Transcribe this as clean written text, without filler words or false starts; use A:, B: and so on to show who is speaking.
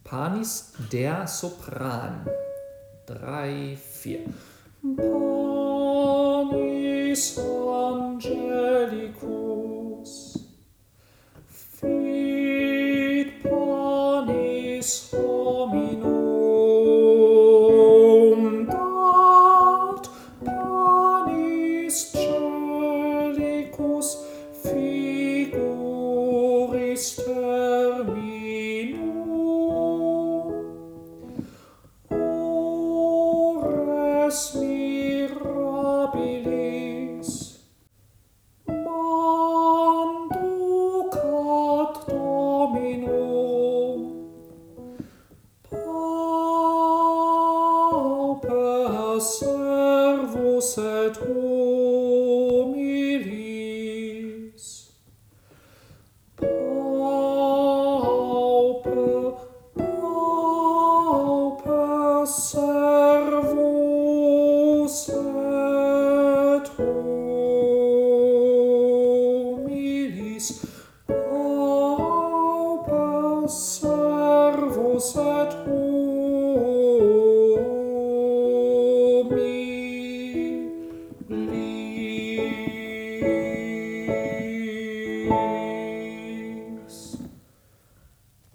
A: Panis der Sopran. 3, 4. Panis angelicus, fit panis hominum, dat panis celicus figuris terminum. Ores mirabilis manducat Dominum, pauper servus et humilis, pauper servus et humilis, pauper servus et humilis.